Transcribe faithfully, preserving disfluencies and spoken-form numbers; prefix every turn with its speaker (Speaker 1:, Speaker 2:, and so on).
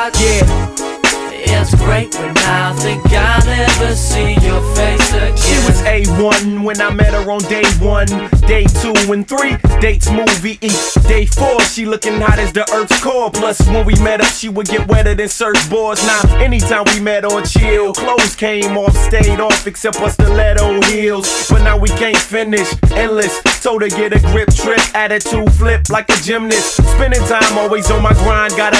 Speaker 1: heart.
Speaker 2: Yeah.
Speaker 1: It's great, but now I think I'll never see your face again.
Speaker 2: She was A one when I met her on day one. Day two and three, dates movie each. Day four, she looking hot as the earth's core. Plus when we met up, she would get wetter than surfboards. Now anytime we met on chill, clothes came off, stayed off except for stiletto heels. But now we can't finish, endless. Told her get a grip, trip, attitude flip like a gymnast. Spending time always on my grind, got a